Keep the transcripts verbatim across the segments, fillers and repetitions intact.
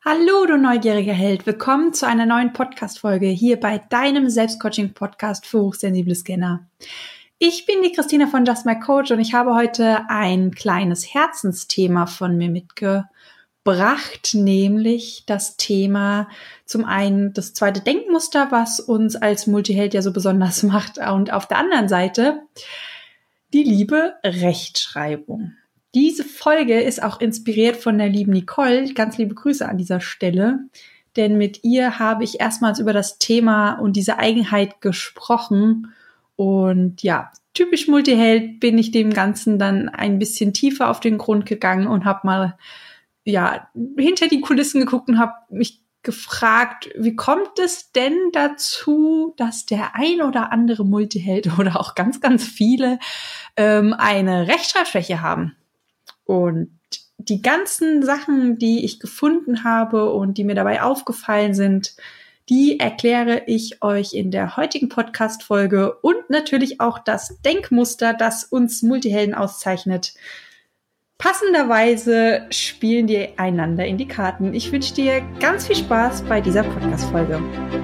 Hallo, du neugieriger Held. Willkommen zu einer neuen Podcast-Folge hier bei deinem Selbstcoaching-Podcast für hochsensible Scanner. Ich bin die Christina von Just My Coach und ich habe heute ein kleines Herzensthema von mir mitgebracht, nämlich das Thema zum einen das zweite Denkmuster, was uns als Multiheld ja so besonders macht, und auf der anderen Seite die liebe Rechtschreibung. Diese Folge ist auch inspiriert von der lieben Nicole. Ganz liebe Grüße an dieser Stelle. Denn mit ihr habe ich erstmals über das Thema und diese Eigenheit gesprochen. Und ja, typisch Multiheld bin ich dem Ganzen dann ein bisschen tiefer auf den Grund gegangen und habe mal ja hinter die Kulissen geguckt und habe mich gefragt, wie kommt es denn dazu, dass der ein oder andere Multiheld oder auch ganz, ganz viele ähm, eine Rechtschreibschwäche haben? Und die ganzen Sachen, die ich gefunden habe und die mir dabei aufgefallen sind, die erkläre ich euch in der heutigen Podcast-Folge und natürlich auch das Denkmuster, das uns Multihelden auszeichnet. Passenderweise spielen die einander in die Karten. Ich wünsche dir ganz viel Spaß bei dieser Podcast-Folge.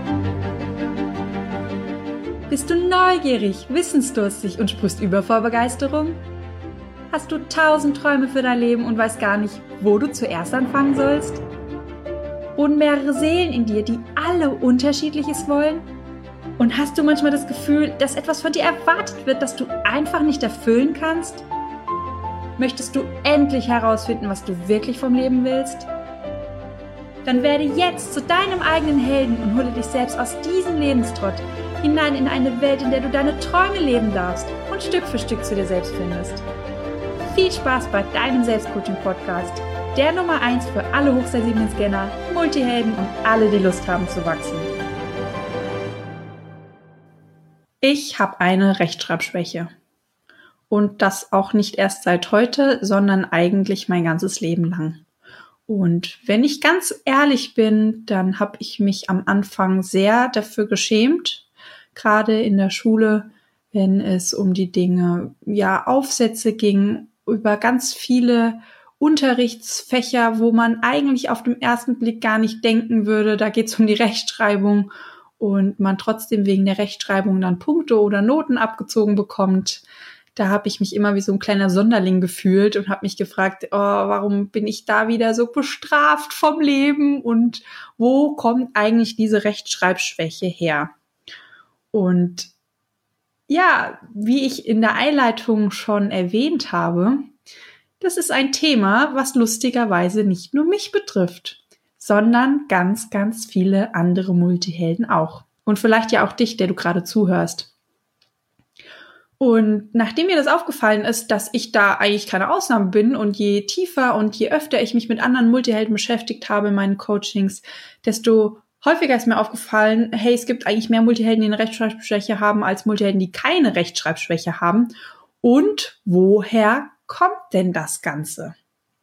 Bist du neugierig, wissensdurstig und sprichst über vor Begeisterung? Hast du tausend Träume für dein Leben und weißt gar nicht, wo du zuerst anfangen sollst? Wohnen mehrere Seelen in dir, die alle Unterschiedliches wollen? Und hast du manchmal das Gefühl, dass etwas von dir erwartet wird, das du einfach nicht erfüllen kannst? Möchtest du endlich herausfinden, was du wirklich vom Leben willst? Dann werde jetzt zu deinem eigenen Helden und hole dich selbst aus diesem Lebenstrott hinein in eine Welt, in der du deine Träume leben darfst und Stück für Stück zu dir selbst findest. Viel Spaß bei deinem Selbstcoaching-Podcast, der Nummer eins für alle hochsensiblen Scanner, Multihelden und alle, die Lust haben zu wachsen. Ich habe eine Rechtschreibschwäche. Und das auch nicht erst seit heute, sondern eigentlich mein ganzes Leben lang. Und wenn ich ganz ehrlich bin, dann habe ich mich am Anfang sehr dafür geschämt, gerade in der Schule, wenn es um die Dinge, ja, Aufsätze ging, über ganz viele Unterrichtsfächer, wo man eigentlich auf den ersten Blick gar nicht denken würde, da geht es um die Rechtschreibung und man trotzdem wegen der Rechtschreibung dann Punkte oder Noten abgezogen bekommt. Da habe ich mich immer wie so ein kleiner Sonderling gefühlt und habe mich gefragt, oh, warum bin ich da wieder so bestraft vom Leben und wo kommt eigentlich diese Rechtschreibschwäche her? Und ja, wie ich in der Einleitung schon erwähnt habe, das ist ein Thema, was lustigerweise nicht nur mich betrifft, sondern ganz, ganz viele andere Multihelden auch. Und vielleicht ja auch dich, der du gerade zuhörst. Und nachdem mir das aufgefallen ist, dass ich da eigentlich keine Ausnahme bin und je tiefer und je öfter ich mich mit anderen Multihelden beschäftigt habe in meinen Coachings, desto häufiger ist mir aufgefallen, hey, es gibt eigentlich mehr Multihelden, die eine Rechtschreibschwäche haben, als Multihelden, die keine Rechtschreibschwäche haben. Und woher kommt denn das Ganze?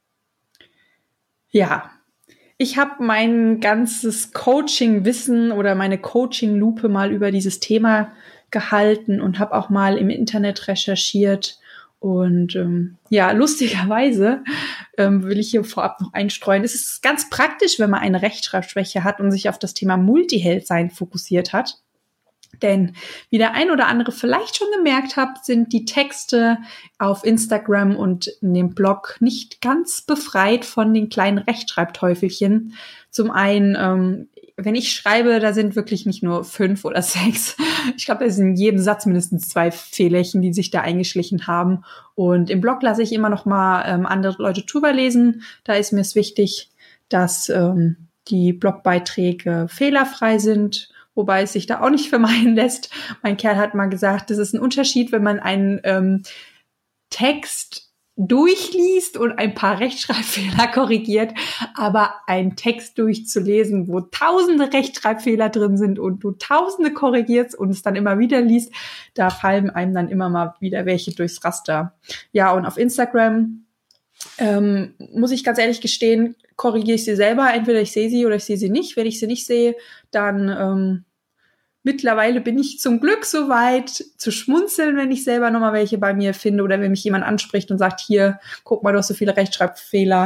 Ja, ich habe mein ganzes Coaching-Wissen oder meine Coaching-Lupe mal über dieses Thema gehalten und habe auch mal im Internet recherchiert. Und ähm, ja, lustigerweise ähm, will ich hier vorab noch einstreuen. Es ist ganz praktisch, wenn man eine Rechtschreibschwäche hat und sich auf das Thema Multiheld-Sein fokussiert hat. Denn wie der ein oder andere vielleicht schon gemerkt hat, sind die Texte auf Instagram und in dem Blog nicht ganz befreit von den kleinen Rechtschreibteufelchen. Zum einen, ähm, wenn ich schreibe, da sind wirklich nicht nur fünf oder sechs. Ich glaube, da sind in jedem Satz mindestens zwei Fehlerchen, die sich da eingeschlichen haben. Und im Blog lasse ich immer noch mal ähm, andere Leute drüber lesen. Da ist mir es wichtig, dass ähm, die Blogbeiträge fehlerfrei sind, wobei es sich da auch nicht vermeiden lässt. Mein Kerl hat mal gesagt, das ist ein Unterschied, wenn man einen ähm, Text durchliest und ein paar Rechtschreibfehler korrigiert, aber einen Text durchzulesen, wo tausende Rechtschreibfehler drin sind und du tausende korrigierst und es dann immer wieder liest, da fallen einem dann immer mal wieder welche durchs Raster. Ja, und auf Instagram ähm, muss ich ganz ehrlich gestehen, korrigiere ich sie selber. Entweder ich sehe sie oder ich sehe sie nicht. Wenn ich sie nicht sehe, dann ähm, mittlerweile bin ich zum Glück so weit zu schmunzeln, wenn ich selber nochmal welche bei mir finde oder wenn mich jemand anspricht und sagt, hier, guck mal, du hast so viele Rechtschreibfehler,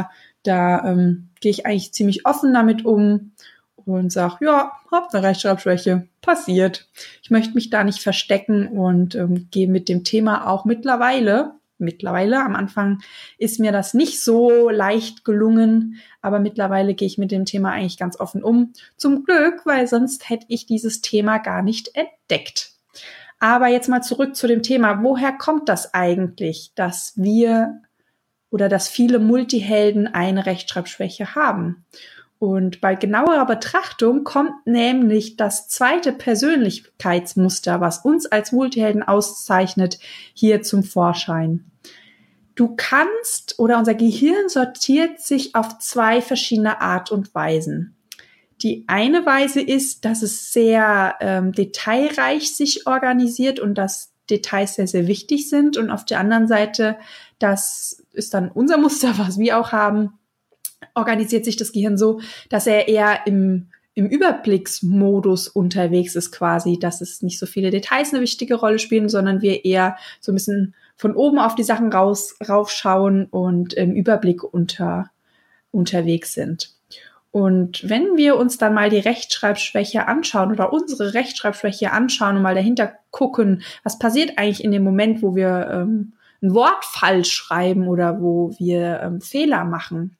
Da ähm, gehe ich eigentlich ziemlich offen damit um und sage, ja, hab eine Rechtschreibschwäche, passiert. Ich möchte mich da nicht verstecken und ähm, gehe mit dem Thema auch mittlerweile, mittlerweile, am Anfang ist mir das nicht so leicht gelungen, aber mittlerweile gehe ich mit dem Thema eigentlich ganz offen um. Zum Glück, weil sonst hätte ich dieses Thema gar nicht entdeckt. Aber jetzt mal zurück zu dem Thema. Woher kommt das eigentlich, dass wir oder dass viele Multihelden eine Rechtschreibschwäche haben? Und bei genauerer Betrachtung kommt nämlich das zweite Persönlichkeitsmuster, was uns als Multihelden auszeichnet, hier zum Vorschein. Du kannst oder unser Gehirn sortiert sich auf zwei verschiedene Art und Weisen. Die eine Weise ist, dass es sehr ähm, detailreich sich organisiert und dass Details sehr, sehr wichtig sind. Und auf der anderen Seite, das ist dann unser Muster, was wir auch haben, organisiert sich das Gehirn so, dass er eher im, im Überblicksmodus unterwegs ist quasi, dass es nicht so viele Details eine wichtige Rolle spielen, sondern wir eher so ein bisschen von oben auf die Sachen raus, raufschauen und im Überblick unter, unterwegs sind. Und wenn wir uns dann mal die Rechtschreibschwäche anschauen oder unsere Rechtschreibschwäche anschauen und mal dahinter gucken, was passiert eigentlich in dem Moment, wo wir ähm, ein Wort falsch schreiben oder wo wir ähm, Fehler machen.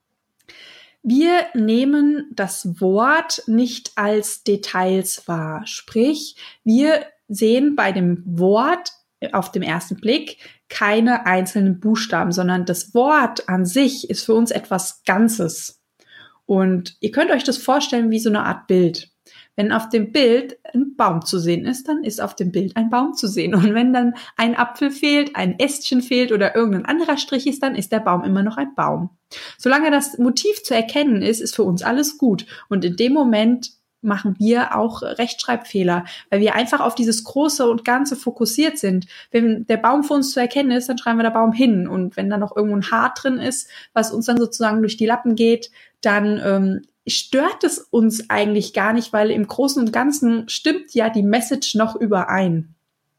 Wir nehmen das Wort nicht als Details wahr. Sprich, wir sehen bei dem Wort auf dem ersten Blick keine einzelnen Buchstaben, sondern das Wort an sich ist für uns etwas Ganzes. Und ihr könnt euch das vorstellen wie so eine Art Bild. Wenn auf dem Bild ein Baum zu sehen ist, dann ist auf dem Bild ein Baum zu sehen. Und wenn dann ein Apfel fehlt, ein Ästchen fehlt oder irgendein anderer Strich ist, dann ist der Baum immer noch ein Baum. Solange das Motiv zu erkennen ist, ist für uns alles gut. Und in dem Moment machen wir auch Rechtschreibfehler, weil wir einfach auf dieses Große und Ganze fokussiert sind. Wenn der Baum für uns zu erkennen ist, dann schreiben wir der Baum hin. Und wenn da noch irgendwo ein Haar drin ist, was uns dann sozusagen durch die Lappen geht, dann ähm, stört es uns eigentlich gar nicht, weil im Großen und Ganzen stimmt ja die Message noch überein.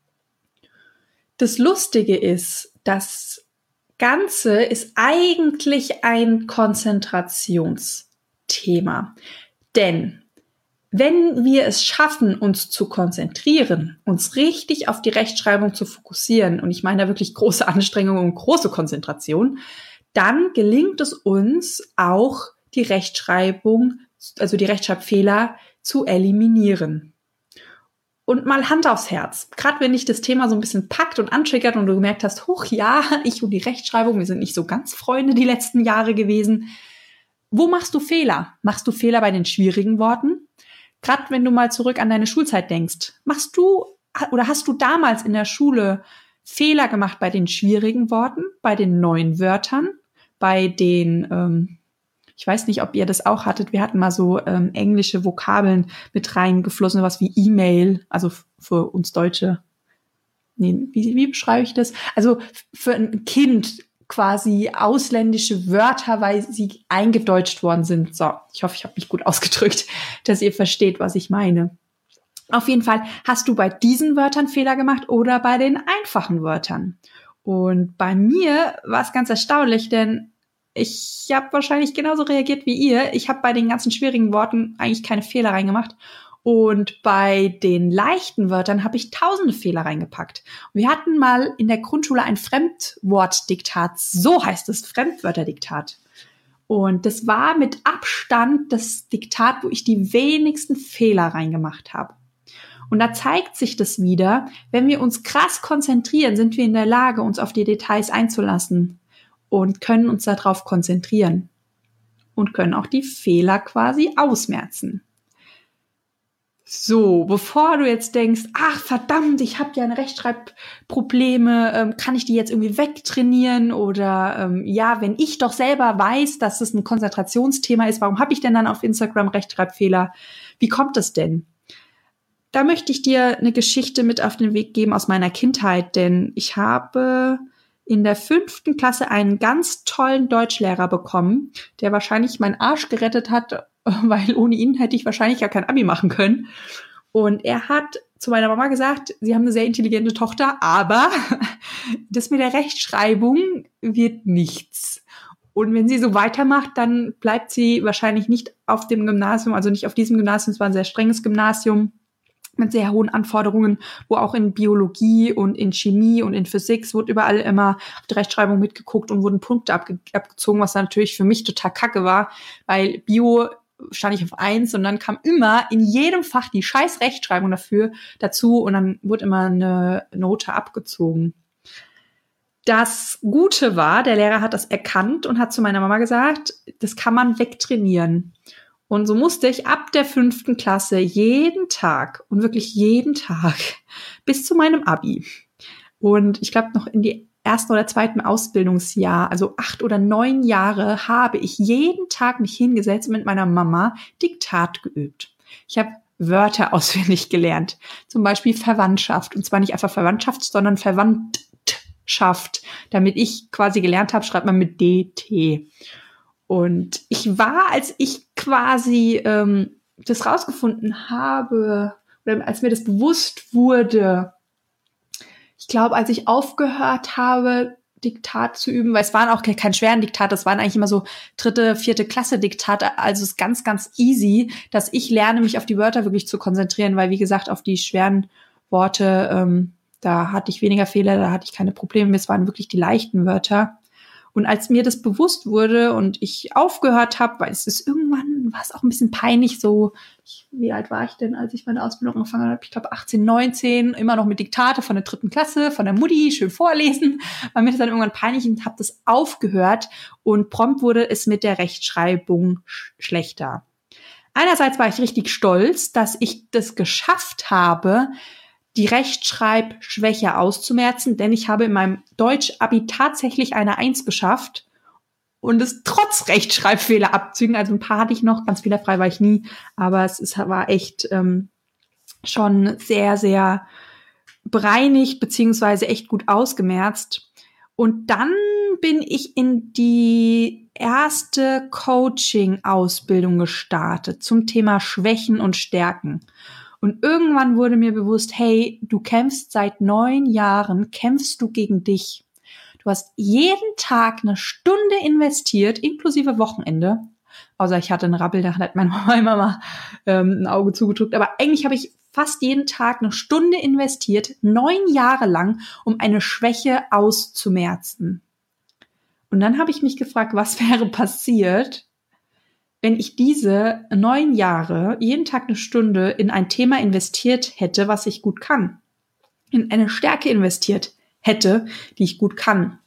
Das Lustige ist, das Ganze ist eigentlich ein Konzentrationsthema. Denn wenn wir es schaffen, uns zu konzentrieren, uns richtig auf die Rechtschreibung zu fokussieren, und ich meine da wirklich große Anstrengung und große Konzentration, dann gelingt es uns auch, die Rechtschreibung, also die Rechtschreibfehler zu eliminieren. Und mal Hand aufs Herz. Gerade wenn dich das Thema so ein bisschen packt und antriggert und du gemerkt hast, huch, ja, ich und die Rechtschreibung, wir sind nicht so ganz Freunde die letzten Jahre gewesen. Wo machst du Fehler? Machst du Fehler bei den schwierigen Worten? Gerade wenn du mal zurück an deine Schulzeit denkst, machst du oder hast du damals in der Schule Fehler gemacht bei den schwierigen Worten, bei den neuen Wörtern, bei den, ähm, ich weiß nicht, ob ihr das auch hattet, wir hatten mal so ähm, englische Vokabeln mit reingeflossen, was wie E-Mail, also f- für uns Deutsche. Nee, wie, wie beschreibe ich das? Also für ein Kind quasi ausländische Wörter, weil sie eingedeutscht worden sind. So, ich hoffe, ich habe mich gut ausgedrückt, dass ihr versteht, was ich meine. Auf jeden Fall, hast du bei diesen Wörtern Fehler gemacht oder bei den einfachen Wörtern? Und bei mir war es ganz erstaunlich, denn ich habe wahrscheinlich genauso reagiert wie ihr. Ich habe bei den ganzen schwierigen Worten eigentlich keine Fehler reingemacht. Und bei den leichten Wörtern habe ich tausende Fehler reingepackt. Wir hatten mal in der Grundschule ein Fremdwortdiktat. So heißt es, Fremdwörterdiktat. Und das war mit Abstand das Diktat, wo ich die wenigsten Fehler reingemacht habe. Und da zeigt sich das wieder, wenn wir uns krass konzentrieren, sind wir in der Lage, uns auf die Details einzulassen und können uns darauf konzentrieren und können auch die Fehler quasi ausmerzen. So, bevor du jetzt denkst, ach verdammt, ich habe ja eine Rechtschreibprobleme, ähm, kann ich die jetzt irgendwie wegtrainieren? Oder ähm, ja, wenn ich doch selber weiß, dass es ein Konzentrationsthema ist, warum habe ich denn dann auf Instagram Rechtschreibfehler? Wie kommt das denn? Da möchte ich dir eine Geschichte mit auf den Weg geben aus meiner Kindheit, denn ich habe in der fünften Klasse einen ganz tollen Deutschlehrer bekommen, der wahrscheinlich meinen Arsch gerettet hat, weil ohne ihn hätte ich wahrscheinlich gar kein Abi machen können. Und er hat zu meiner Mama gesagt, sie haben eine sehr intelligente Tochter, aber das mit der Rechtschreibung wird nichts. Und wenn sie so weitermacht, dann bleibt sie wahrscheinlich nicht auf dem Gymnasium, also nicht auf diesem Gymnasium, es war ein sehr strenges Gymnasium mit sehr hohen Anforderungen, wo auch in Biologie und in Chemie und in Physik wurde überall immer auf die Rechtschreibung mitgeguckt und wurden Punkte abge- abgezogen, was natürlich für mich total kacke war, weil Bio stand ich auf eins und dann kam immer in jedem Fach die scheiß Rechtschreibung dafür dazu und dann wurde immer eine Note abgezogen. Das Gute war, der Lehrer hat das erkannt und hat zu meiner Mama gesagt, das kann man wegtrainieren. Und so musste ich ab der fünften Klasse jeden Tag und wirklich jeden Tag bis zu meinem Abi und ich glaube noch in die ersten oder zweiten Ausbildungsjahr, also acht oder neun Jahre, habe ich jeden Tag mich hingesetzt und mit meiner Mama Diktat geübt. Ich habe Wörter auswendig gelernt, zum Beispiel Verwandtschaft. Und zwar nicht einfach Verwandtschaft, sondern Verwandtschaft. Damit ich quasi gelernt habe, schreibt man mit D T. Und ich war, als ich quasi ähm, das rausgefunden habe, oder als mir das bewusst wurde, ich glaube, als ich aufgehört habe, Diktat zu üben, weil es waren auch kein schweren Diktat, das waren eigentlich immer so dritte, vierte Klasse Diktate, also es ist ganz, ganz easy, dass ich lerne, mich auf die Wörter wirklich zu konzentrieren, weil wie gesagt, auf die schweren Worte, ähm, da hatte ich weniger Fehler, da hatte ich keine Probleme, es waren wirklich die leichten Wörter. Und als mir das bewusst wurde und ich aufgehört habe, weil es ist irgendwann, war es auch ein bisschen peinlich so, ich, wie alt war ich denn, als ich meine Ausbildung angefangen habe? Ich glaube achtzehn, neunzehn, immer noch mit Diktate von der dritten Klasse, von der Mutti, schön vorlesen. War mir das dann irgendwann peinlich und habe das aufgehört und prompt wurde es mit der Rechtschreibung sch- schlechter. Einerseits war ich richtig stolz, dass ich das geschafft habe, die Rechtschreibschwäche auszumerzen, denn ich habe in meinem Deutsch-Abi tatsächlich eine Eins geschafft und es trotz Rechtschreibfehler abzügen, also ein paar hatte ich noch, ganz fehlerfrei war ich nie, aber es ist, war echt ähm, schon sehr, sehr bereinigt beziehungsweise echt gut ausgemerzt. Und dann bin ich in die erste Coaching-Ausbildung gestartet zum Thema Schwächen und Stärken. Und irgendwann wurde mir bewusst, hey, du kämpfst seit neun Jahren, kämpfst du gegen dich. Du hast jeden Tag eine Stunde investiert, inklusive Wochenende. Außer ich hatte einen Rappel, da hat meine Mama immer mal ähm, ein Auge zugedrückt. Aber eigentlich habe ich fast jeden Tag eine Stunde investiert, neun Jahre lang, um eine Schwäche auszumerzen. Und dann habe ich mich gefragt, was wäre passiert, wenn ich diese neun Jahre jeden Tag eine Stunde in ein Thema investiert hätte, was ich gut kann, in eine Stärke investiert hätte, die ich gut kann.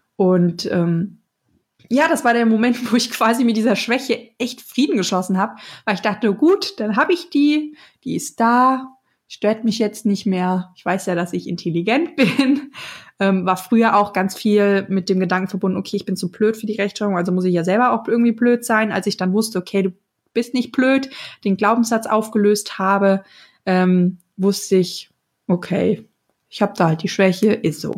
Und ähm, ja, das war der Moment, wo ich quasi mit dieser Schwäche echt Frieden geschlossen habe, weil ich dachte, gut, dann habe ich die, die ist da, stört mich jetzt nicht mehr. Ich weiß ja, dass ich intelligent bin. Ähm, war früher auch ganz viel mit dem Gedanken verbunden, okay, ich bin zu blöd für die Rechtschreibung, also muss ich ja selber auch irgendwie blöd sein. Als ich dann wusste, okay, du bist nicht blöd, den Glaubenssatz aufgelöst habe, ähm, wusste ich, okay, ich habe da halt die Schwäche, ist so.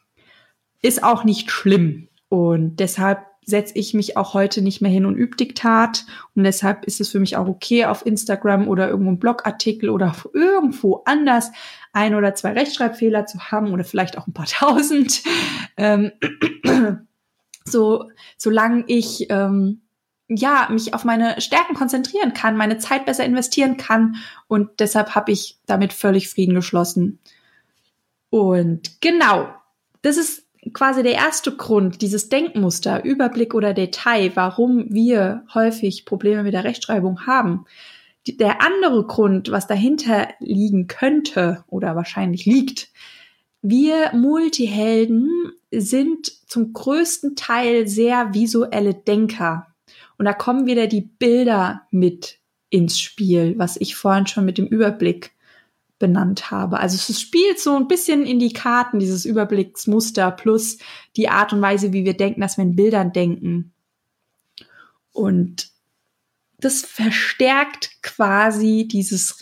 Ist auch nicht schlimm. Und deshalb setze ich mich auch heute nicht mehr hin und übe Diktat. Und deshalb ist es für mich auch okay, auf Instagram oder irgendwo einen Blogartikel oder irgendwo anders ein oder zwei Rechtschreibfehler zu haben oder vielleicht auch ein paar tausend. Ähm, so, solange ich ähm, ja mich auf meine Stärken konzentrieren kann, meine Zeit besser investieren kann. Und deshalb habe ich damit völlig Frieden geschlossen. Und genau, das ist quasi der erste Grund, dieses Denkmuster, Überblick oder Detail, warum wir häufig Probleme mit der Rechtschreibung haben. Der andere Grund, was dahinter liegen könnte oder wahrscheinlich liegt, wir Multihelden sind zum größten Teil sehr visuelle Denker. Und da kommen wieder die Bilder mit ins Spiel, was ich vorhin schon mit dem Überblick benannt habe. Also es spielt so ein bisschen in die Karten, dieses Überblicksmuster plus die Art und Weise, wie wir denken, dass wir in Bildern denken. Und das verstärkt quasi dieses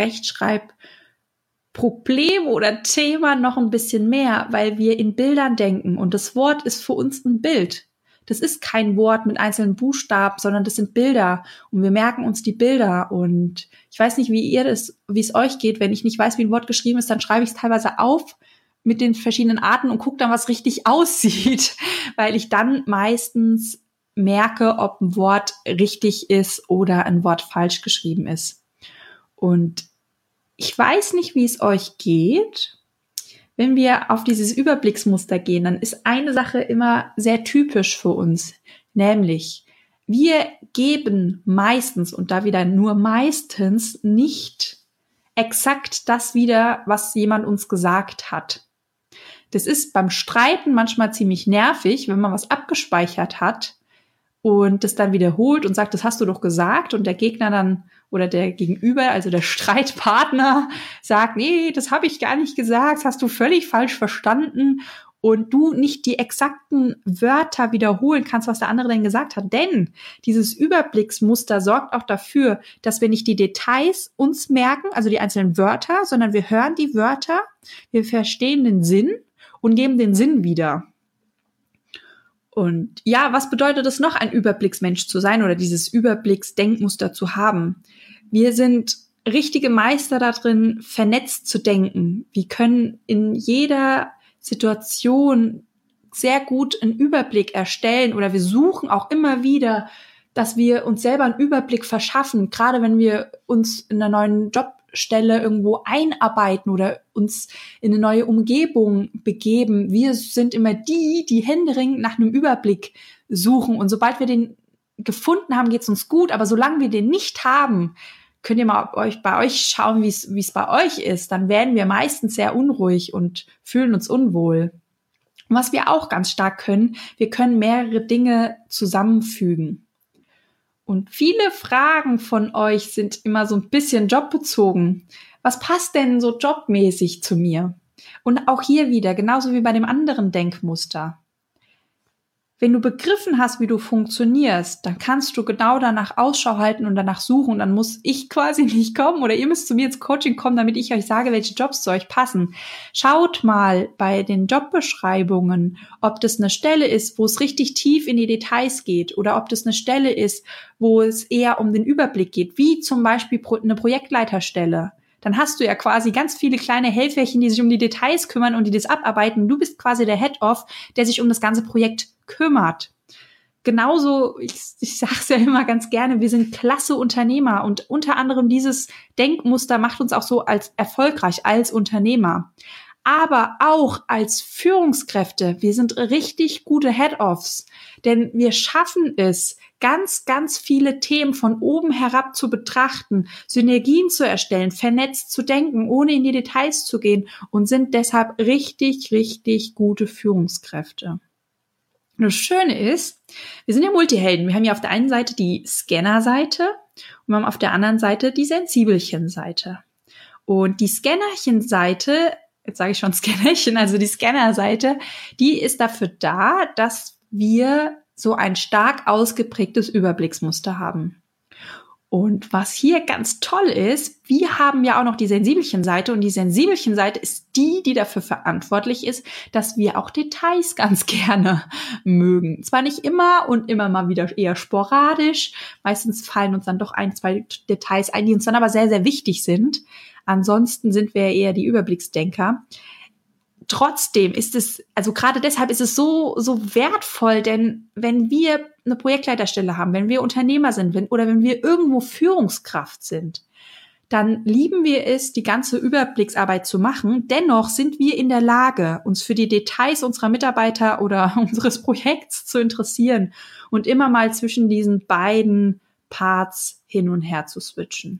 Rechtschreibproblem oder Thema noch ein bisschen mehr, weil wir in Bildern denken und das Wort ist für uns ein Bild. Das ist kein Wort mit einzelnen Buchstaben, sondern das sind Bilder und wir merken uns die Bilder und ich weiß nicht, wie ihr das, wie es euch geht, wenn ich nicht weiß, wie ein Wort geschrieben ist, dann schreibe ich es teilweise auf mit den verschiedenen Arten und gucke dann, was richtig aussieht, weil ich dann meistens merke, ob ein Wort richtig ist oder ein Wort falsch geschrieben ist. Und ich weiß nicht, wie es euch geht. Wenn wir auf dieses Überblicksmuster gehen, dann ist eine Sache immer sehr typisch für uns, nämlich wir geben meistens, und da wieder nur meistens, nicht exakt das wieder, was jemand uns gesagt hat. Das ist beim Streiten manchmal ziemlich nervig, wenn man was abgespeichert hat und das dann wiederholt und sagt, das hast du doch gesagt, und der Gegner dann oder der Gegenüber, also der Streitpartner, sagt, nee, das habe ich gar nicht gesagt, das hast du völlig falsch verstanden, und du nicht die exakten Wörter wiederholen kannst, was der andere denn gesagt hat. Denn dieses Überblicksmuster sorgt auch dafür, dass wir nicht die Details uns merken, also die einzelnen Wörter, sondern wir hören die Wörter, wir verstehen den Sinn und geben den Sinn wieder. Und ja, was bedeutet es noch, ein Überblicksmensch zu sein oder dieses Überblicksdenkmuster zu haben? Wir sind richtige Meister darin, vernetzt zu denken. Wir können in jeder Situation sehr gut einen Überblick erstellen, oder wir suchen auch immer wieder, dass wir uns selber einen Überblick verschaffen, gerade wenn wir uns in einer neuen Jobstelle irgendwo einarbeiten oder uns in eine neue Umgebung begeben. Wir sind immer die, die händeringend nach einem Überblick suchen, und sobald wir den gefunden haben, geht's uns gut, aber solange wir den nicht haben, könnt ihr mal euch, bei euch schauen, wie es wie es bei euch ist, dann werden wir meistens sehr unruhig und fühlen uns unwohl. Und was wir auch ganz stark können, wir können mehrere Dinge zusammenfügen. Und viele Fragen von euch sind immer so ein bisschen jobbezogen. Was passt denn so jobmäßig zu mir? Und auch hier wieder, genauso wie bei dem anderen Denkmuster. Wenn du begriffen hast, wie du funktionierst, dann kannst du genau danach Ausschau halten und danach suchen. Dann muss ich quasi nicht kommen, oder ihr müsst zu mir ins Coaching kommen, damit ich euch sage, welche Jobs zu euch passen. Schaut mal bei den Jobbeschreibungen, ob das eine Stelle ist, wo es richtig tief in die Details geht, oder ob das eine Stelle ist, wo es eher um den Überblick geht, wie zum Beispiel eine Projektleiterstelle. Dann hast du ja quasi ganz viele kleine Helferchen, die sich um die Details kümmern und die das abarbeiten. Du bist quasi der Head-Off, der sich um das ganze Projekt kümmert. Genauso, ich, ich sage es ja immer ganz gerne, wir sind klasse Unternehmer, und unter anderem dieses Denkmuster macht uns auch so als erfolgreich als Unternehmer. Aber auch als Führungskräfte, wir sind richtig gute Head-Offs, denn wir schaffen es, ganz, ganz viele Themen von oben herab zu betrachten, Synergien zu erstellen, vernetzt zu denken, ohne in die Details zu gehen, und sind deshalb richtig, richtig gute Führungskräfte. Und das Schöne ist, wir sind ja Multihelden. Wir haben ja auf der einen Seite die Scanner-Seite und wir haben auf der anderen Seite die Sensibelchen-Seite. Und die Scannerchen-Seite, jetzt sage ich schon Scannerchen, also die Scanner-Seite, die ist dafür da, dass wir so ein stark ausgeprägtes Überblicksmuster haben. Und was hier ganz toll ist, wir haben ja auch noch die Sensibelchen-Seite, und die Sensibelchen-Seite ist die, die dafür verantwortlich ist, dass wir auch Details ganz gerne mögen. Zwar nicht immer und immer mal wieder eher sporadisch, meistens fallen uns dann doch ein, zwei Details ein, die uns dann aber sehr, sehr wichtig sind. Ansonsten sind wir eher die Überblicksdenker. Trotzdem ist es, also gerade deshalb ist es so, so wertvoll, denn wenn wir eine Projektleiterstelle haben, wenn wir Unternehmer sind, wenn, oder wenn wir irgendwo Führungskraft sind, dann lieben wir es, die ganze Überblicksarbeit zu machen. Dennoch sind wir in der Lage, uns für die Details unserer Mitarbeiter oder unseres Projekts zu interessieren und immer mal zwischen diesen beiden Parts hin und her zu switchen.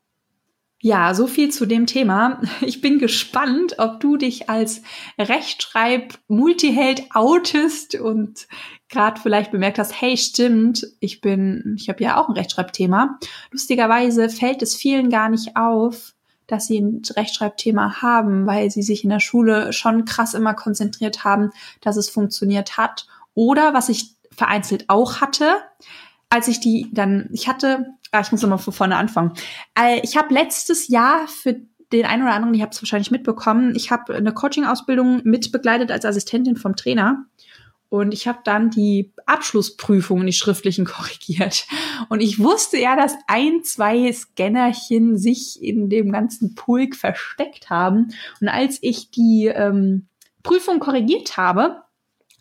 Ja, so viel zu dem Thema. Ich bin gespannt, ob du dich als Rechtschreib-Multiheld outest und gerade vielleicht bemerkt hast, hey, stimmt, ich bin, ich habe ja auch ein Rechtschreibthema. Lustigerweise fällt es vielen gar nicht auf, dass sie ein Rechtschreibthema haben, weil sie sich in der Schule schon krass immer konzentriert haben, dass es funktioniert hat. Oder was ich vereinzelt auch hatte, als ich die dann, ich hatte, ah, ich muss nochmal von vorne anfangen. Ich habe letztes Jahr für den einen oder anderen, ich habe es wahrscheinlich mitbekommen, ich habe eine Coaching-Ausbildung mitbegleitet als Assistentin vom Trainer. Und ich habe dann die Abschlussprüfungen, die schriftlichen, korrigiert. Und ich wusste ja, dass ein, zwei Scannerchen sich in dem ganzen Pulk versteckt haben. Und als ich die ähm, Prüfung korrigiert habe,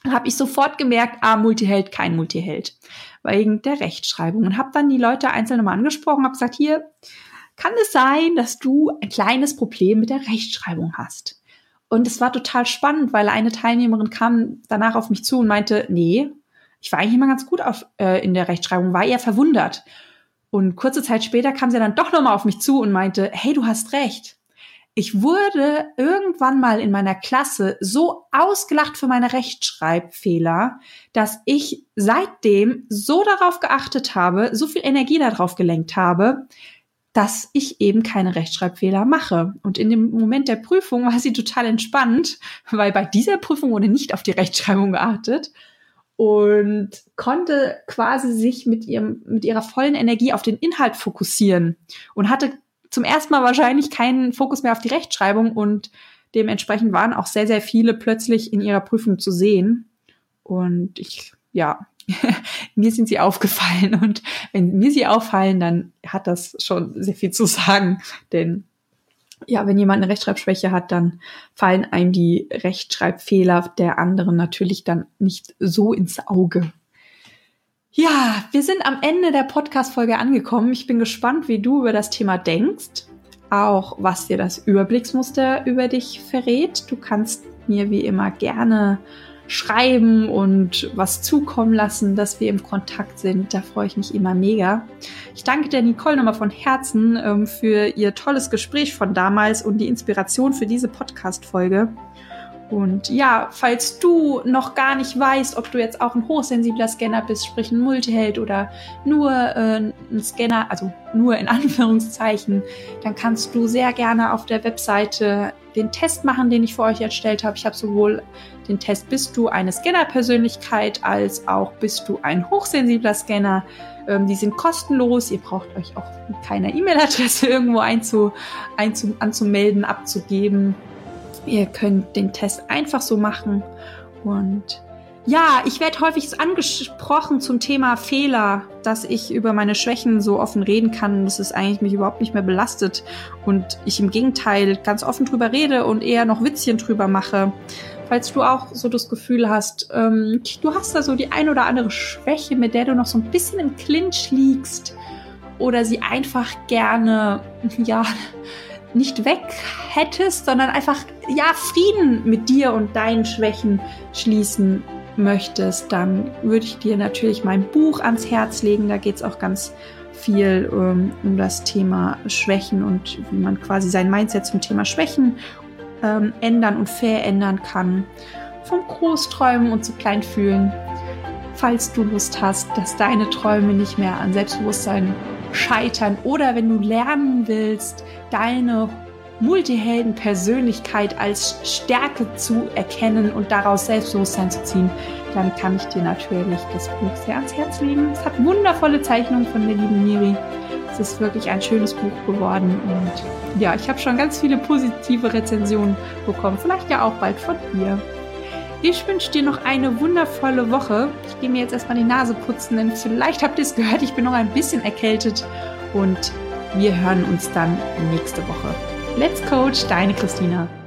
habe ich sofort gemerkt, ah, Multiheld, kein Multiheld, wegen der Rechtschreibung. Und habe dann die Leute einzeln nochmal angesprochen, habe gesagt, hier, kann es sein, dass du ein kleines Problem mit der Rechtschreibung hast? Und es war total spannend, weil eine Teilnehmerin kam danach auf mich zu und meinte, nee, ich war eigentlich immer ganz gut auf, äh, in der Rechtschreibung, war eher verwundert. Und kurze Zeit später kam sie dann doch nochmal auf mich zu und meinte, hey, du hast recht. Ich wurde irgendwann mal in meiner Klasse so ausgelacht für meine Rechtschreibfehler, dass ich seitdem so darauf geachtet habe, so viel Energie darauf gelenkt habe, dass ich eben keine Rechtschreibfehler mache. Und in dem Moment der Prüfung war sie total entspannt, weil bei dieser Prüfung wurde nicht auf die Rechtschreibung geachtet und konnte quasi sich mit ihrem, mit ihrer vollen Energie auf den Inhalt fokussieren und hatte zum ersten Mal wahrscheinlich keinen Fokus mehr auf die Rechtschreibung und dementsprechend waren auch sehr, sehr viele plötzlich in ihrer Prüfung zu sehen. Und ich, ja, mir sind sie aufgefallen und wenn mir sie auffallen, dann hat das schon sehr viel zu sagen, denn ja, wenn jemand eine Rechtschreibschwäche hat, dann fallen einem die Rechtschreibfehler der anderen natürlich dann nicht so ins Auge. Ja, wir sind am Ende der Podcast-Folge angekommen. Ich bin gespannt, wie du über das Thema denkst, auch was dir das Überblicksmuster über dich verrät. Du kannst mir wie immer gerne schreiben und was zukommen lassen, dass wir im Kontakt sind. Da freue ich mich immer mega. Ich danke der Nicole nochmal von Herzen ähm, für ihr tolles Gespräch von damals und die Inspiration für diese Podcast-Folge. Und ja, falls du noch gar nicht weißt, ob du jetzt auch ein hochsensibler Scanner bist, sprich ein Multiheld oder nur äh, ein Scanner, also nur in Anführungszeichen, dann kannst du sehr gerne auf der Webseite den Test machen, den ich für euch erstellt habe. Ich habe sowohl den Test, bist du eine Scanner-Persönlichkeit, als auch bist du ein hochsensibler Scanner. Ähm, die sind kostenlos. Ihr braucht euch auch mit keiner E-Mail-Adresse irgendwo einzu, einzu, anzumelden, abzugeben. Ihr könnt den Test einfach so machen. Und ja, ich werde häufig angesprochen zum Thema Fehler, dass ich über meine Schwächen so offen reden kann, dass es eigentlich mich überhaupt nicht mehr belastet und ich im Gegenteil ganz offen drüber rede und eher noch Witzchen drüber mache. Falls du auch so das Gefühl hast, ähm, du hast da so die ein oder andere Schwäche, mit der du noch so ein bisschen im Clinch liegst oder sie einfach gerne, ja, nicht weg hättest, sondern einfach, ja, Frieden mit dir und deinen Schwächen schließen möchtest, dann würde ich dir natürlich mein Buch ans Herz legen. Da geht es auch ganz viel ähm, um das Thema Schwächen und wie man quasi sein Mindset zum Thema Schwächen ähm, ändern und verändern kann. Vom Großträumen und zu Kleinfühlen. Falls du Lust hast, dass deine Träume nicht mehr an Selbstbewusstsein scheitern oder wenn du lernen willst, deine Multihelden-Persönlichkeit als Stärke zu erkennen und daraus Selbstbewusstsein zu ziehen, dann kann ich dir natürlich das Buch sehr ans Herz legen. Es hat wundervolle Zeichnungen von der lieben Miri. Es ist wirklich ein schönes Buch geworden und ja, ich habe schon ganz viele positive Rezensionen bekommen. Vielleicht ja auch bald von dir. Ich wünsche dir noch eine wundervolle Woche. Ich gehe mir jetzt erstmal die Nase putzen, denn vielleicht habt ihr es gehört, ich bin noch ein bisschen erkältet und wir hören uns dann nächste Woche. Let's Coach, deine Christina.